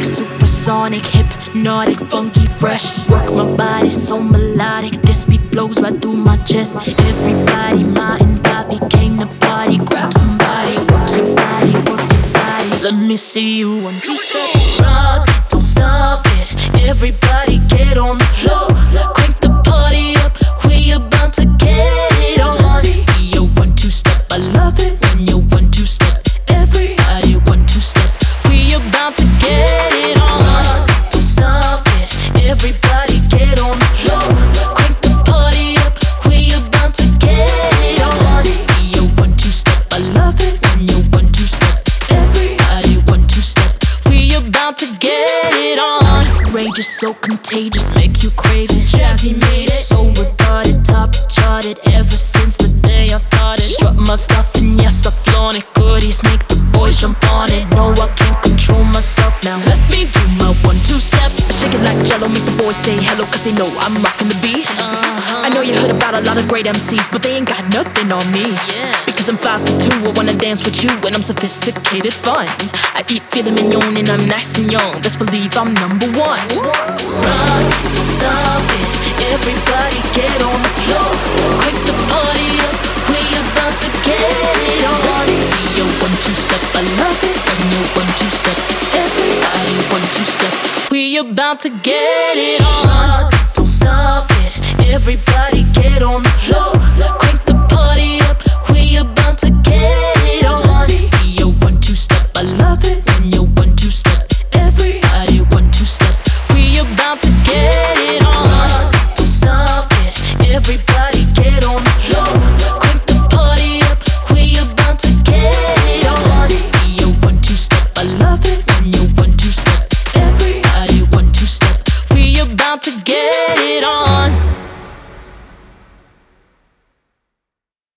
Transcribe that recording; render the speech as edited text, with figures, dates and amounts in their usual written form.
Supersonic, hypnotic, funky, fresh. Work my body so melodic. This beat flows right through my chest. Everybody, ma and Bobby came to party. Grab somebody, work your body, work your body. Let me see you one, two step. Rock, don't stop it. Everybody get on the floor. Crank the party up. We about to get it on. See you one, two step. I love it when you one, two step. Everybody one, two step. We about to get it on. Don't stop it. Everybody get on the floor. Crank the party up. We about to get it on. See you one, two step. I love it when you one, two step. Everybody one, two step. We about to get it on. Rage is so contagious, make you crave it. Jazzy made it. So retarded, top charted ever since the day I started. Strut my stuff and yes I flaunt it. Goodies make the boys jump on it. No, I can't control myself now. Let me do my one, two step. I shake it like jello, make the boys say hello, cause they know I'm rocking the beat. I know you heard about a lot of great MCs, but they ain't got nothing on me. Because I'm 5'2", I wanna dance with you, and I'm sophisticated fun. I eat filet mignon and I'm nice and young. Best believe I'm number one. Rock, don't stop it. Everybody get on the floor. Quick the party up. We about to get it on. See you one, two step. I love it when you one, two step. Everybody one, two step. We about to get it on. Rock, don't stop it. Everybody get on the floor.